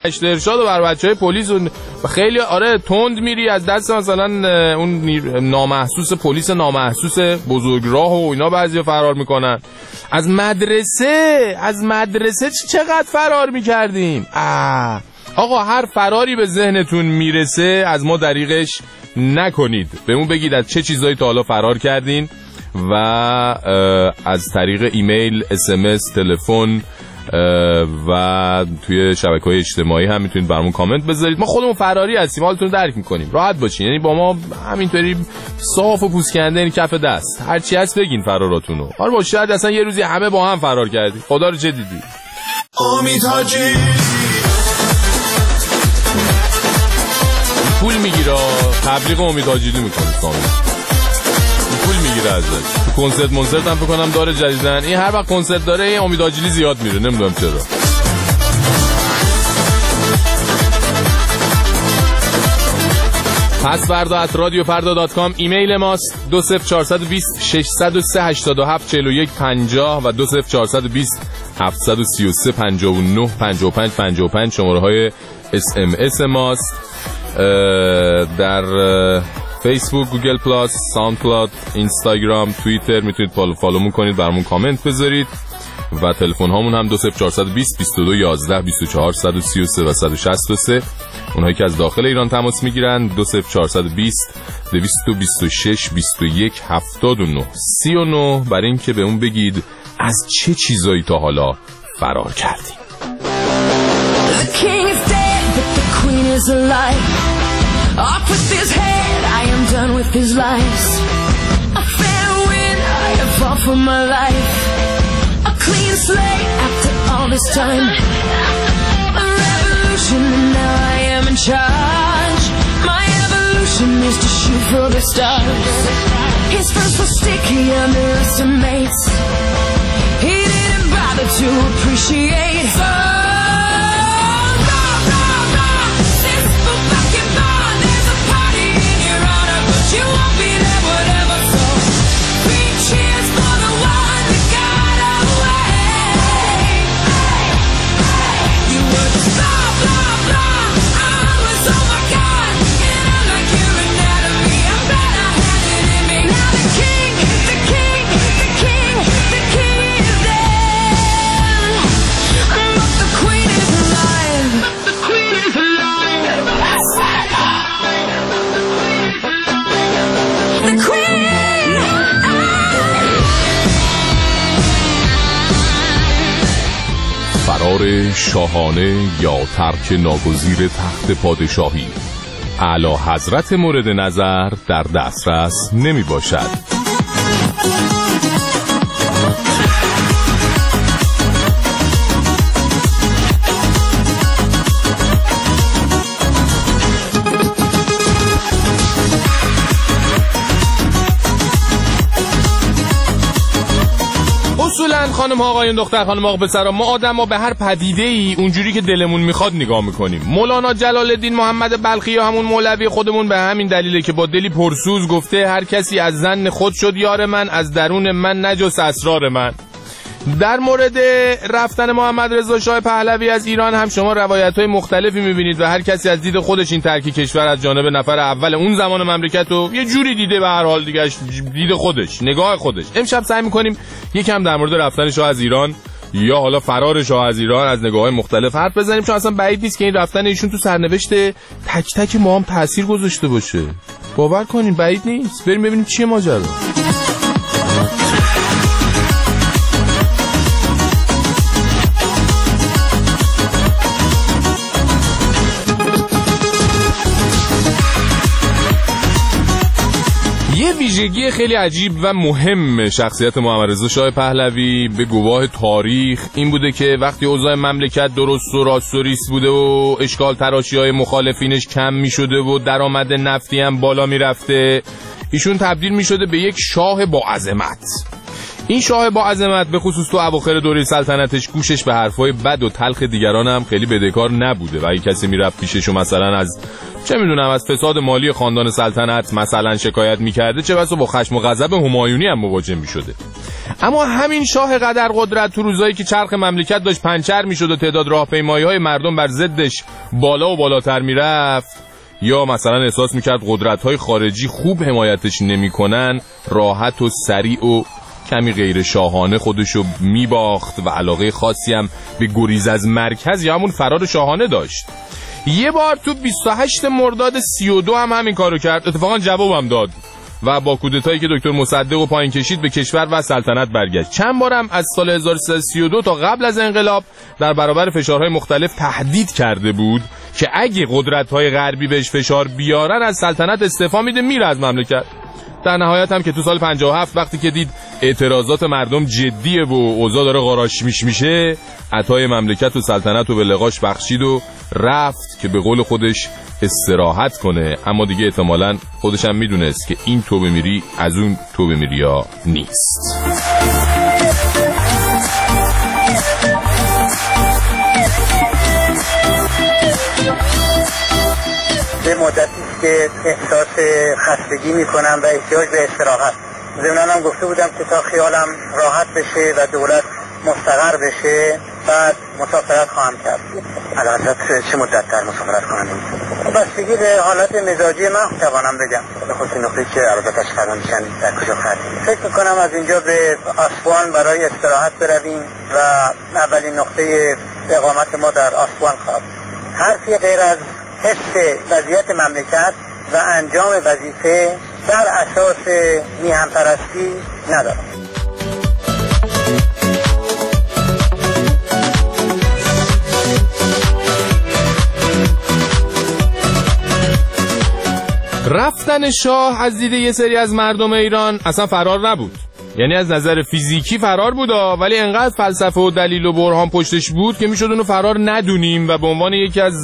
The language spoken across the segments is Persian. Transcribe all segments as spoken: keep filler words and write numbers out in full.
ارشاد و بر بچهای پلیس اون خیلی آره تند میری از دست مثلا اون نامحسوس پلیس نامحسوس بزرگراه و اینا بعضیا فرار میکنن. از مدرسه از مدرسه چقدر فرار میکردیم. آه. آقا هر فراری به ذهنتون میرسه از ما دریغش نکنید، بهمون بگید از چه چیزایی تا حالا فرار کردین و از طریق ایمیل، اس ام اس، تلفن و توی شبکه‌های اجتماعی هم میتونید برامون کامنت بذارید. ما خودمون فراری هستیم، حالتون رو درک میکنیم، راحت باشین، یعنی با ما همینطوری صاف و پوسکنده این کف دست هرچی هست بگین فراراتونو. آره باشه، شاید اصلا یه روزی همه با هم فرار کردیم، خدا رو چه دیدی. امید حاجی پول میگیره، تبلیغ امید حاجی میکنه کامل، پول میگیره ازش. تو کنسرت منسرت هم بکنم داره جدیدن، این هر وقت کنسرت داره این امید حاجی زیاد میره، نمیدونم چرا. پس فردا ات رادیو فردا دات کام ایمیل ماست. دو صفر چهارصد و بیست ششصد و سه هشتاد و هفت چهل و یک پنجاه و دو صفر چهارصد و بیست هفتصد و سی و سه پنجاه و نه پنجاه و پنج پنجاه و پنج شماره های اس ام اس ماست. در فیسبوک، گوگل پلاس، ساوند کلاود، اینستاگرام، توییتر میتونید فالو فالومون کنید، برامون کامنت بذارید و تلفن هامون هم دو صفر چهارصد و بیست بیست و دو یازده بیست و چهار صد و سی و سه و صد و شصت و سه. اونهایی که از داخل ایران تماس میگیرن دو صفر چهارصد و بیست دویست و بیست و شش بیست و یک هفتاد و نه سی و نه برای این که به اون بگید از چه چیزایی تا حالا فرار کردیم. Is alive. Off with his head, I am done with his lies. A fair win, I have fought for my life. A clean slate after all this time. A revolution, and now I am in charge. My evolution is to shoot for the stars. His first was sticky, underestimates. He didn't bother to appreciate. So you won't be there, whatever, so three cheers for the one that got away. You were just blah, blah, blah, I was oh my God, and I'm like your anatomy, I bet I had it in me. Now the king, the king, the king, the king is dead, but the queen is alive, but the queen is alive. فرار شاهانه یا ترک ناگزیر تخت پادشاهی، اعلی حضرت مورد نظر در دسترس نمی باشد. اصولا خانم ها آقایون دختر خانم آقا پسرا، ما آدما به هر پدیده ای اونجوری که دلمون میخواد نگاه میکنیم. مولانا جلال الدین محمد بلخی یا همون مولوی خودمون به همین دلیله که با دلی پرسوز گفته هر کسی از ظن خود شد یار من، از درون من نجست اسرار من. در مورد رفتن محمد رضا شاه پهلوی از ایران هم شما روایت‌های مختلفی می‌بینید و هر کسی از دید خودش این ترک کشور از جانب نفر اول اون زمان مملکت رو یه جوری دیده، به هر حال دیگه دید خودش، نگاه خودش. امشب سعی می‌کنیم یکم در مورد رفتن شاه از ایران یا حالا فرار شاه از ایران از نگاه‌های مختلف حرف بزنیم، چون اصلا بعید نیست که این رفتن ایشون تو سرنوشت تک تک ما هم تأثیر گذاشته باشه. باور کنین بعید نیست. بریم ببینیم چیه ماجرا. یه ویژگی خیلی عجیب و مهم شخصیت محمد رضا شاه پهلوی به گواه تاریخ این بوده که وقتی اوضاع مملکت درست و راست و ریس بوده و اشکال تراشی‌های مخالفینش کم می‌شده و درآمد نفتی هم بالا می‌رفته، ایشون تبدیل می‌شده به یک شاه با عظمت. این شاه با عظمت به خصوص تو اواخر دوره سلطنتش گوشش به حرفای بد و تلخ دیگران هم خیلی بدهکار نبوده و اگه کسی میرفت پیشش و مثلا از چه میدونم از فساد مالی خاندان سلطنت مثلا شکایت میکرده، چه بسا با خشم و غضب همایونی هم مواجه میشده. اما همین شاه قدر قدرت تو روزایی که چرخ مملکت داشت پنچر میشد و تعداد راهپیمایی‌های مردم بر ضدش بالا و بالاتر میرفت، یا مثلا احساس میکرد قدرت‌های خارجی خوب حمایتش نمیکنن، راحت و سریع و کمی غیر شاهانه خودشو میباخت و علاقه خاصی هم به گریز از مرکز یا همون فرار شاهانه داشت. یه بار تو بیست و هشتم مرداد سی و دو هم همین کارو کرد، اتفاقا جوابم داد و با کودتایی که دکتر مصدق و پایین کشید به کشور و سلطنت برگشت. چند بارم از سال هزار و سیصد و سی و دو تا قبل از انقلاب در برابر فشارهای مختلف تهدید کرده بود که اگه قدرت‌های غربی بهش فشار بیارن از سلطنت استعفا میده، میره از مملکت. در نهایت هم که تو سال پنجاه و هفت وقتی که دید اعتراضات مردم جدیه و اوضاع داره قاراش میش میشه، عطای مملکت و سلطنت رو به لقاش بخشید و رفت که به قول خودش استراحت کنه. اما دیگه احتمالاً خودش هم میدونست که این توبه میری از اون توبه میری ها نیست. به مدتی که احساس خستگی میکنم و احتیاج به استراحت. ضمناً هم گفته بودم که تا خیالم راحت بشه و دولت مستقر بشه بعد مسافرت خواهم کرد. البته چه مدت در مسافرت خواهم بود؟ بستگی به حالت مزاجی من توانم بگم، به خصوص نقطه‌ای که البته اشتغال میشن در کجا خواهیم. فکر میکنم از اینجا به آسوان برای استراحت برویم و اولین نقطه اقامت ما در آسوان خواهد. حرفی غیر از حس وضعیت مملکت و انجام وظیفه در اساس میهن پرستی ندارم. رفتن شاه از دید یه سری از مردم ایران اصلا فرار نبود. یعنی از نظر فیزیکی فرار بودا، ولی انقدر فلسفه و دلیل و برهان پشتش بود که میشد اونو فرار ندونیم و به عنوان یکی از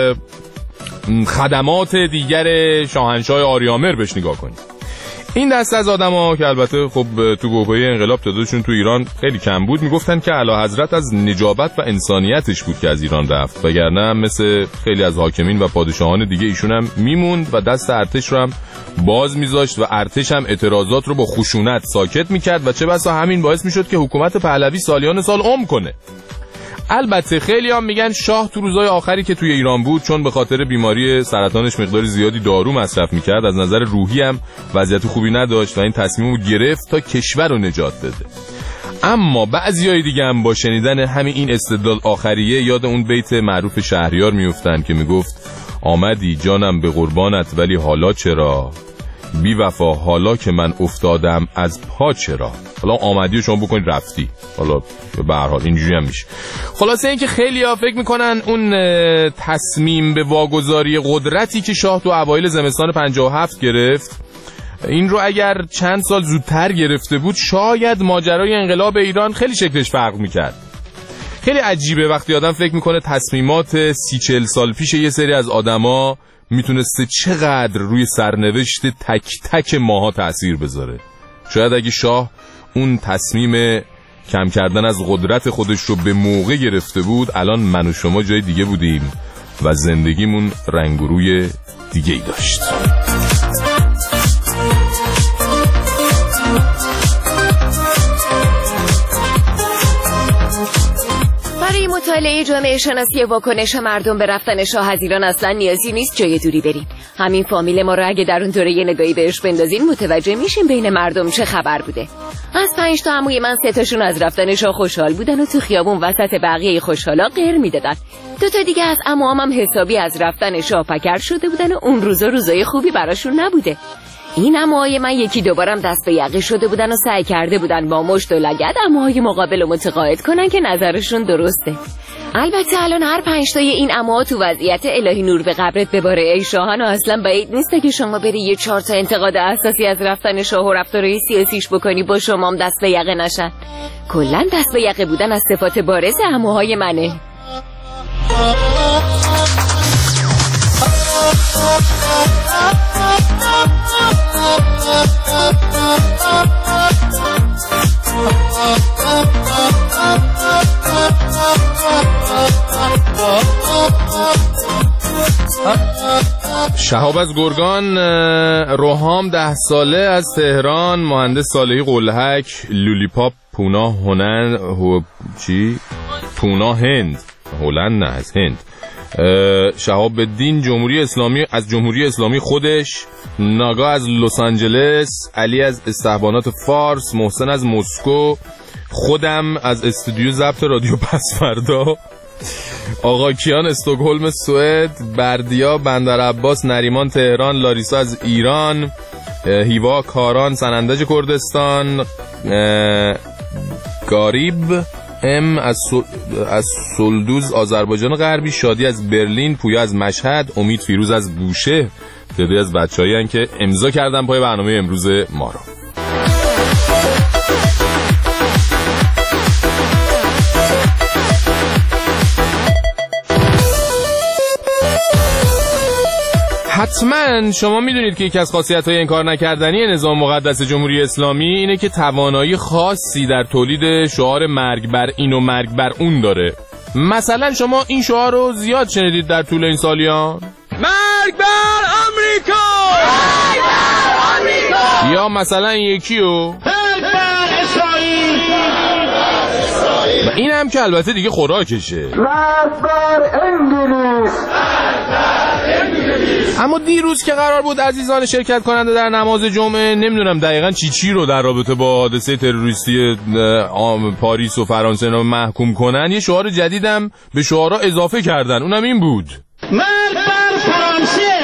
خدمات دیگر شاهنشاه آریامر بهش نگاه کنیم. این دست از آدم‌ها که البته خب تو بحبوحه انقلاب تعدادشون تو ایران خیلی کم بود، میگفتن که اعلیحضرت از نجابت و انسانیتش بود که از ایران رفت، وگرنه مثل خیلی از حاکمین و پادشاهان دیگه ایشون هم میموند و دست ارتش رو هم باز میذاشت و ارتش هم اعتراضات رو با خشونت ساکت میکرد و چه بسا همین باعث میشد که حکومت پهلوی سالیان سال عمر کنه. البته خیلی هم میگن شاه تو روزهای آخری که توی ایران بود، چون به خاطر بیماری سرطانش مقدار زیادی دارو مصرف میکرد، از نظر روحی هم وضعیت خوبی نداشت و این تصمیم رو گرفت تا کشور رو نجات بده. اما بعضیای دیگه هم با شنیدن همین این استدلال آخریه یاد اون بیت معروف شهریار میفتن که میگفت آمدی جانم به قربانت ولی حالا چرا، بی وفا حالا که من افتادم از پا چرا. حالا آمدی رو شما بکنید رفتی، حالا به هر حال اینجوری هم میشه. خلاصه این که خیلی ها فکر میکنن اون تصمیم به واگذاری قدرتی که شاه تو اوایل زمستان پنجاه و هفت گرفت، این رو اگر چند سال زودتر گرفته بود شاید ماجرای انقلاب ایران خیلی شکلش فرق میکرد. خیلی عجیبه وقتی آدم فکر میکنه تصمیمات سی چل سال پیش یه سری از آدما میتونسته چقدر روی سرنوشت تک تک ماها تأثیر بذاره. شاید اگه شاه اون تصمیم کم کردن از قدرت خودش رو به موقع گرفته بود، الان من و شما جای دیگه بودیم و زندگیمون رنگ و روی دیگه ای داشت. برای مطالعه جامعه شناسی واکنش مردم به رفتن شاه از ایران اصلا نیازی نیست جای دوری بریم. همین فامیل ما رو اگه در اون دوره یه نگاهی بهش بندازین متوجه میشیم بین مردم چه خبر بوده. از پنج تا عموی من سه تاشون از رفتن شاه خوشحال بودن و تو خیابون وسط بقیه خوشحالا غر میدادن. دو تا دیگه از عموام هم حسابی از رفتن شاه پکر شده بودن و اون روزا روزای خوبی براشون نبوده. این عموهای من یکی دوبارم دست به یقه شده بودن و سعی کرده بودن با مشت و لگد عموهای مقابل رو متقاعد کنن که نظرشون درسته. البته الان هر پنج تای این عموها تو وضعیت الهی نور به قبرت بباره ای شاهان و اصلا بعید نیسته که شما بری یه چهار تا انتقاد اساسی از رفتن شاه و رفتارهای سیاسیش بکنی با شمام دست به یقه نشن. کلا دست به یقه بودن از صفات بارز عموهای منه. شهاب از گرگان. روحام ده ساله از تهران، مهندس صالحی قلهک، لولیپاپ پونا هنن هو چی؟ پونا هند، هلند نه از هند. شهاب الدین جمهوری اسلامی، از جمهوری اسلامی خودش. ناگا از لس آنجلس، علی از استحبانات فارس، محسن از مسکو، خودم از استودیو ضبط رادیو پسفردا، آقا کیان استکهلم سوئد، بردیا بندر عباس نریمان تهران، لاریسا از ایران، هیوا کاران سنندج کردستان، گاریب ام از از سلدوز آذربایجان غربی، شادی از برلین، پویا از مشهد، امید فیروز از بوشه. تعدادی از بچه‌ای هستن که امضا کردن پای برنامه امروز ما رو. حتما شما میدونید که یکی از خاصیت‌های انکار نکردنی نظام مقدس جمهوری اسلامی اینه که توانایی خاصی در تولید شعار مرگ بر این و مرگ بر اون داره. مثلا شما این شعار رو زیاد شنیدید در طول این سالیان؟ مرگ بر آمریکا! مرگ بر آمریکا! یا مثلا یکی رو مرگ بر اسرائیل! و این هم که البته دیگه خوراکشه. مرگ بر انگلیس! اما دیروز که قرار بود عزیزان شرکت کننده در نماز جمعه، نمیدونم دقیقاً چی چی رو در رابطه با حادثه تروریستی پاریس و فرانسه رو محکوم کنن، یه شعار جدیدم به شعارها اضافه کردن، اونم این بود: مرگ بر فرانسه.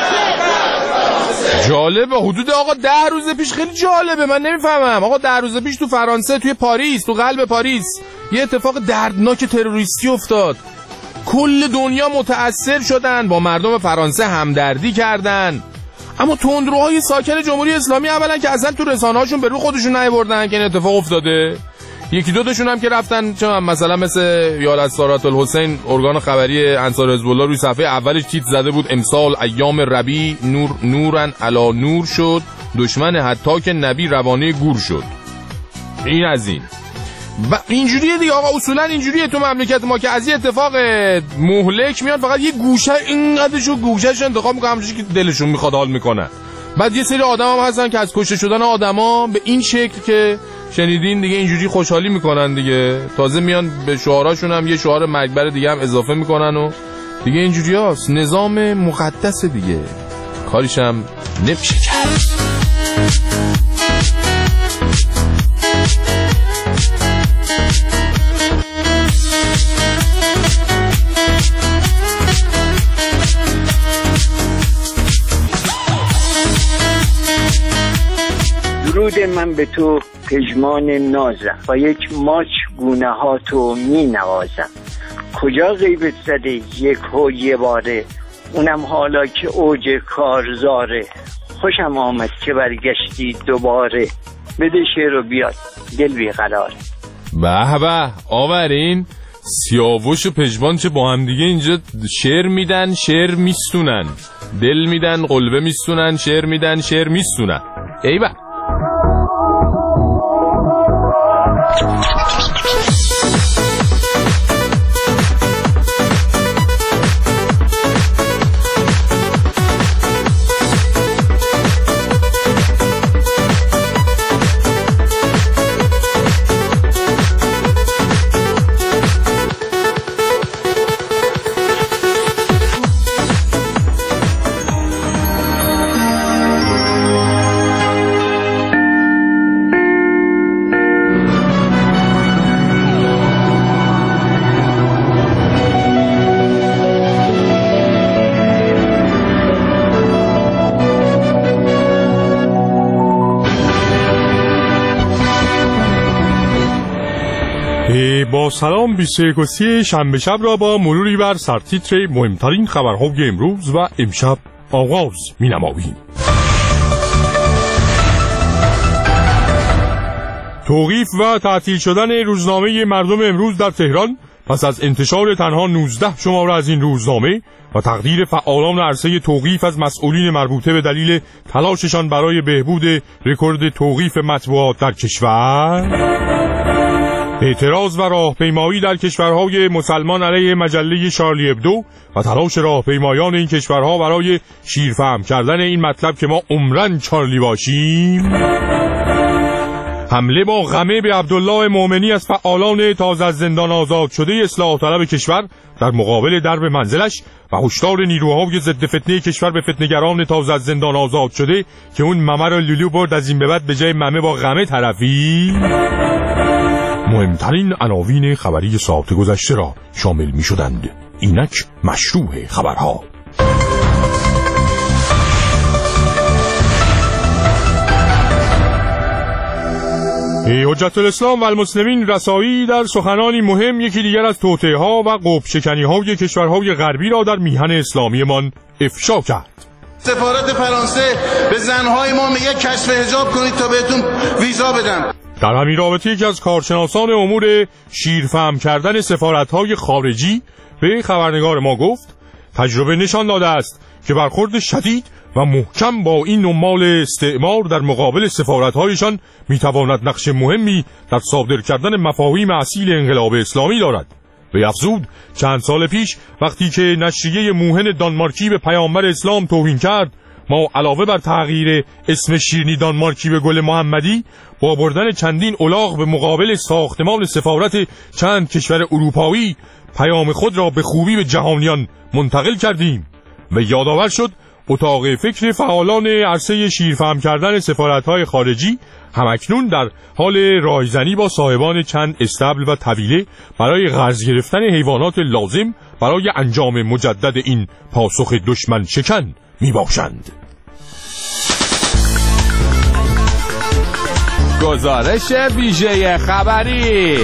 جالبه. حدود آقا ده روز پیش، خیلی جالبه، من نمیفهمم آقا، ده روز پیش تو فرانسه، توی پاریس، تو قلب پاریس یه اتفاق دردناک تروریستی افتاد. کل دنیا متأثر شدن، با مردم فرانسه همدردی کردن، اما تندروهای ساکن جمهوری اسلامی اولا که اصلا تو رسانه‌هاشون به رو خودشون نیاوردن که این اتفاق افتاده. یکی دو تاشون هم که رفتن چه مثلا مثل یال سارات الحسین، ارگان خبری انصار حزب الله، روی صفحه اولش تیتر زده بود امسال ایام ربیع نور نورن علی نور شد، دشمن حتی که نبی روانه گور شد. این از این. و اینجوریه دیگه آقا، اصولا اینجوریه تو مملکت ما که از یه اتفاق مهلک میاد فقط یه گوشه اینقدرشو گوشهش انتخاب میکنن همونجوری که دلشون میخواد حال میکنن. بعد یه سری آدم هم هستن که از کشته شدن آدما به این شکل که شنیدین دیگه اینجوری خوشحالی میکنن دیگه، تازه میان به شعاراشون هم یه شعار مرگبر دیگه هم اضافه میکنن و دیگه اینجوری هست. نظام مقدس دیگه، کاریش هم نمیشه کرد. درود من به تو پژمان نازم، با یک ماچ گونه ها تو می نوازم. کجا غیبت زده یک هو یه باره، اونم حالا که اوج کارزاره. خوشم آمد که برگشتی دوباره، بده شعر رو بیاد دل بیقراره. به به آورین سیاوش و پژمان چه با هم دیگه اینجا شعر میدن شعر میستونن، دل میدن قلبه میستونن، شعر میدن شعر میستونن. ای به با سلام بیست و یکم شنبه شب را با مروری بر سرتیتر مهمترین خبرهای امروز و امشب آغاز می نماییم. توقیف و تعطیل شدن روزنامه مردم امروز در تهران پس از انتشار تنها نوزده شماره از این روزنامه و تقدیر فعالان عرصه توقیف از مسئولین مربوطه به دلیل تلاششان برای بهبود رکورد توقیف مطبوعات در کشور، اعتراض و راهپیمایی در کشورهای مسلمان علیه مجله شارلی ابدو و تلاش راهپیمایان این کشورها برای شیرفهم کردن این مطلب که ما عمرن چارلی باشیم. حمله با غمه به عبدالله مومنی از فعالان تازه از زندان آزاد شده اصلاح طلب کشور در مقابل درب منزلش و هشدار نیروهای ضد فتنه کشور به فتنه‌گران تازه از زندان آزاد شده که اون ممه را لولو برد از این به بعد به جای ممه با غمه طرفی. مهمترین عناوین خبری ساعت گذشته را شامل می شدند. اینک مشروع خبرها. حجت الاسلام و المسلمین رسایی در سخنانی مهم یکی دیگر از توطئه‌ها و قطب‌شکنی‌های کشورهای غربی را در میهن اسلامیمان افشا کرد. سفارت فرانسه به زنهای ما میگه کشف حجاب کنید تا بهتون ویزا بدن. در همین رابطه یکی از کارشناسان امور شیرفهم کردن سفارت‌های خارجی به خبرنگار ما گفت تجربه نشان داده است که برخورد شدید و محکم با این عمال استعمار در مقابل سفارت‌هایشان میتواند نقش مهمی در صادر کردن مفاهیم اصیل انقلاب اسلامی دارد. و افزود چند سال پیش وقتی که نشریه موهن دانمارکی به پیامبر اسلام توهین کرد، ما علاوه بر تغییر اسم شیرینی دانمارکی به گل محمدی با بردن چندین الاغ به مقابل ساختمان سفارت چند کشور اروپایی پیام خود را به خوبی به جهانیان منتقل کردیم. و یادآور شد اتاق فکر فعالان عرصه شیرفهم کردن سفارت‌های خارجی همکنون در حال رایزنی با صاحبان چند استبل و طویله برای قرض گرفتن حیوانات لازم برای انجام مجدد این پاسخ دشمن شکن می باشند. گزارش ویژه خبری.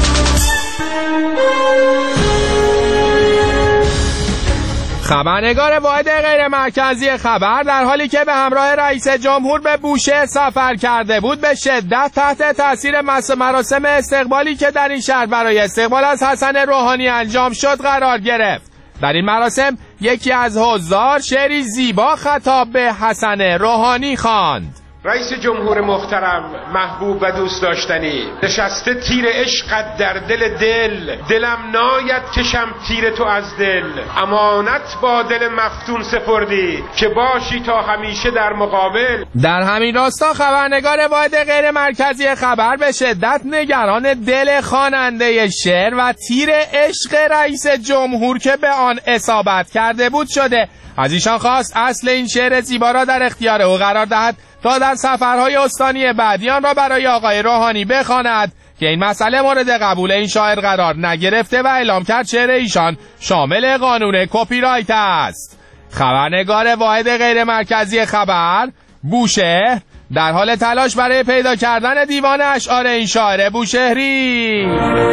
خبرنگار واحد غیر مرکزی خبر در حالی که به همراه رئیس جمهور به بوشهر سفر کرده بود به شدت تحت تاثیر مراسم استقبالی که در این شهر برای استقبال از حسن روحانی انجام شد قرار گرفت. در این مراسم یکی از حضار شعری زیبا خطاب به حسن روحانی خواند. رئیس جمهور محترم، محبوب و دوست داشتنی، نشسته تیر عشقت در دل دل، دلم ناید کشم تیر تو از دل، امانت با دل مفتون سپردی که باشی تا همیشه در مقابل. در همین راستا خبرنگار واحد غیر مرکزی خبر به شدت نگران دل خواننده شعر و تیر عشق رئیس جمهور که به آن اصابت کرده بود شده. از ایشان خواست اصل این شعر زیبا را در اختیار او قرار دهد تا در سفرهای استانی بعدیان را برای آقای روحانی بخواند که این مسئله مورد قبول این شاعر قرار نگرفته و اعلام کرد شعر ایشان شامل قانون کپی رایت است. خبرنگار واحد غیر مرکزی خبر بوشهر در حال تلاش برای پیدا کردن دیوان اشعار این شاعر بوشهری.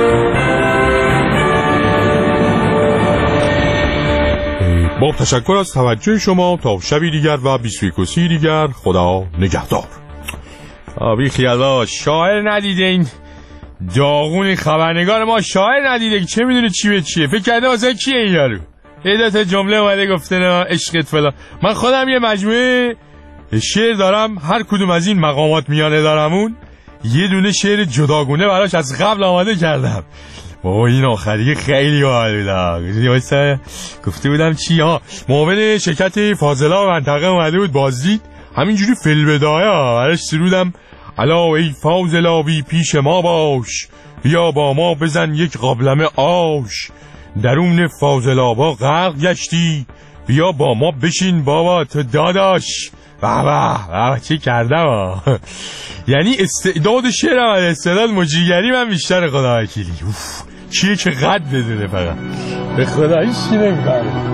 با تشکر از توجه شما تا شبی دیگر و بیست و یکوسی دیگر خدا نگهدار. آبی خیالا شاعر ندیده این داغون خبرنگار ما شاعر ندیده که چه میدونه چی به چیه. فکر کرده واسه کیه این یارو؟ یه تا جمله اومده گفته نه عشقت فلان. من خودم یه مجموعه شعر دارم، هر کدوم از این مقامات میانه دارمون یه دونه شعر جداگونه براش از قبل آماده کردم. بابا این آخری خیلی باحال بود. گفته بودم چی ها معاون شرکت فاضلا منطقه اومده بود بازدید، همینجوری فی‌البدایه براش سرودم الا ای فاضلا بی پیش ما باش، بیا با ما بزن یک قابلمه آش، درون فاضلابا غرق گشتی، بیا با ما بشین بابا تو داداش. بابا بابا چی کردم یعنی استعداد شعرم و استعداد مجریگری من بیشتر خدا وکیلی. اوف چیه که قد بدونه فقط به خدا هیچ چی نمی‌فهمه.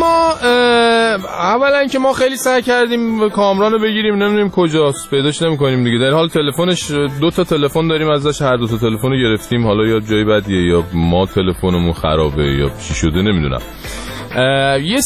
ما اولا که ما خیلی سعی کردیم کامران رو بگیریم، نمیدونیم کجاست، پیداش نمی‌کنیم دیگه. در حال تلفنش دو تا تلفن داریم ازش، هر دو تا تلفن رو گرفتیم، حالا یا جای بدیه یا ما تلفنمون خرابه یا چی شده نمیدونم. یه